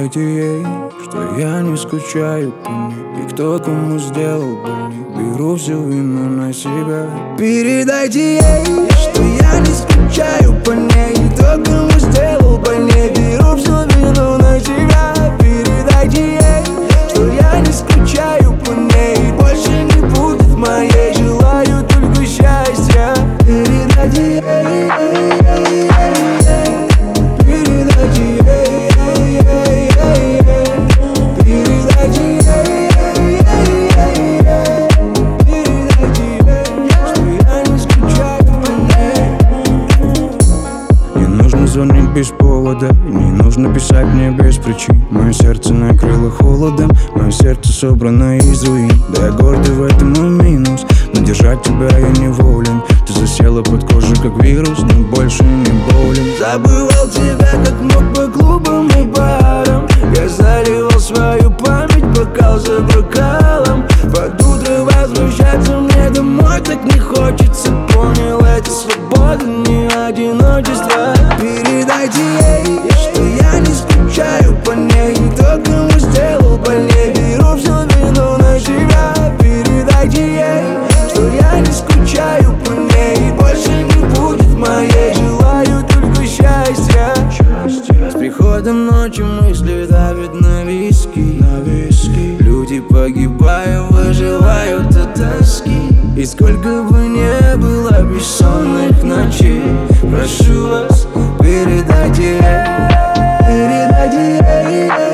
Передайте ей, что я не скучаю по ней, и кто кому сделал больней, беру всю вину на себя. Передайте ей, что я не скучаю по ней, и кто кому сделал больней, беру всю вину на себя. Передайте ей, что я не скучаю по ней, и больше не будет моей, желаю только счастья. Передайте ей, звонить без повода, не нужно писать мне без причин. Мое сердце накрыло холодом, мое сердце собрано из руин. Да я гордый, в этом мой минус, но держать тебя я не волен. Ты засела под кожей как вирус, но больше не болен. Забывал тебя как мог по клубам и барам. Я заливал свою память бокал за бокалом. Под утро возвращаться мне домой так не хочется. Понял, это свобода, не одиночество. Передайте ей, что я не скучаю по ней, и кто кому сделал больней, беру всю вину на себя. Передайте ей, что я не скучаю по ней, и больше не будет моей, желаю только счастья. С приходом ночи мысли давят на виски. Люди погибают, выживают от тоски. И сколько бы не было бессонных ночей, прошу вас, передайте ей, передайте ей.